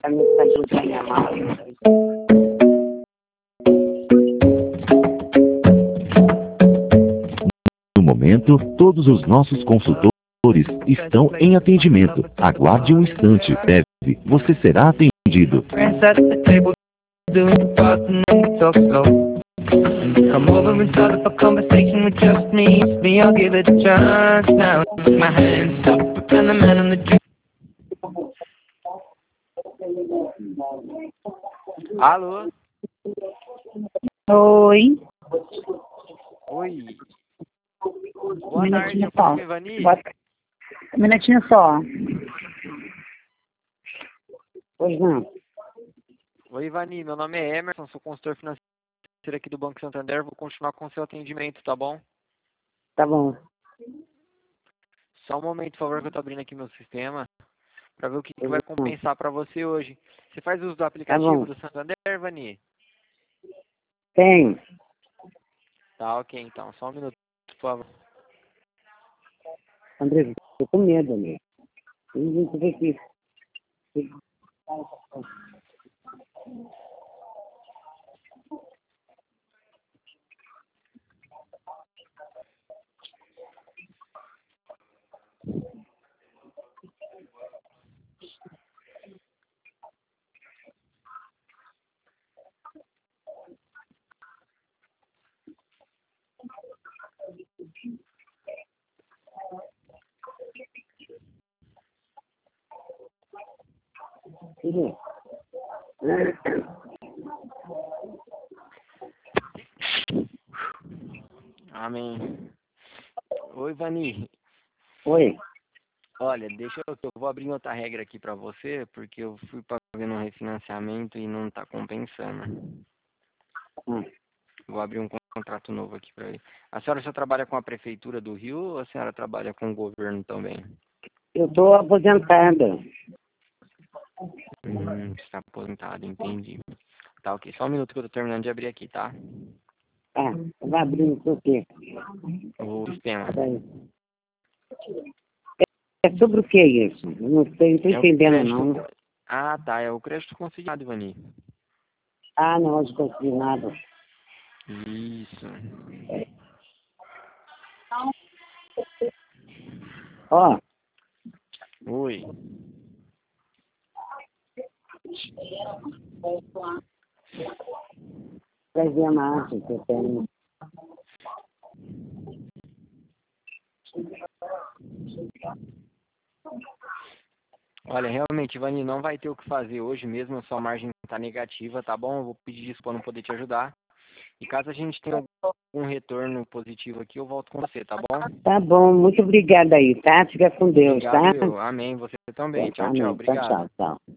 No momento, todos os nossos consultores estão em atendimento. Aguarde um instante, breve. Você será atendido. Come over and start up a conversation with just me. I'll give it a chance now. My hands up, and the man on the street. Alô? Oi. Oi. Um Boa tarde, minutinho eu só. falo com Ivani. Um minutinho só. Pois não. Oi, Ivani, meu nome é Emerson, sou consultor financeiro aqui do Banco Santander. Vou continuar com o seu atendimento, tá bom? Tá bom. Só um momento, por favor, que eu tô abrindo aqui meu sistema para ver o que vai compensar para você hoje. Você faz uso do aplicativo do Santander, Ivani? Tem. Tá, ok, então. Só um minuto, por favor. André, tô com medo, amigo. Não sei aqui. Amém. Oi, Ivani. Oi. Olha, eu vou abrir outra regra aqui para você, porque eu fui fazendo um refinanciamento e não tá compensando. Vou abrir um contrato novo aqui para ele. A senhora só trabalha com a prefeitura do Rio ou a senhora trabalha com o governo também? Eu tô aposentada. Está aposentado, entendi. Tá, ok. Só um minuto que eu tô terminando de abrir aqui, tá? Ah, vai abrir o quê? O sistema. É sobre o que isso? Eu não sei, não tô entendendo, não. Ah, tá. É o crédito consignado, Ivani. Ah, não, não consegui nada. Isso. Ó. Oi. Vai ver a massa que eu tenho. Olha, realmente, Ivani, não vai ter o que fazer hoje mesmo, a sua margem está negativa, tá bom? Eu vou pedir isso para não poder te ajudar. E caso a gente tenha algum retorno positivo aqui, eu volto com você, tá bom? Tá bom, muito obrigada aí, tá? Fica com Deus, Obrigado, tá? eu. Amém. Você também. Tchau, Amém. tchau. Obrigado. Tchau, tchau.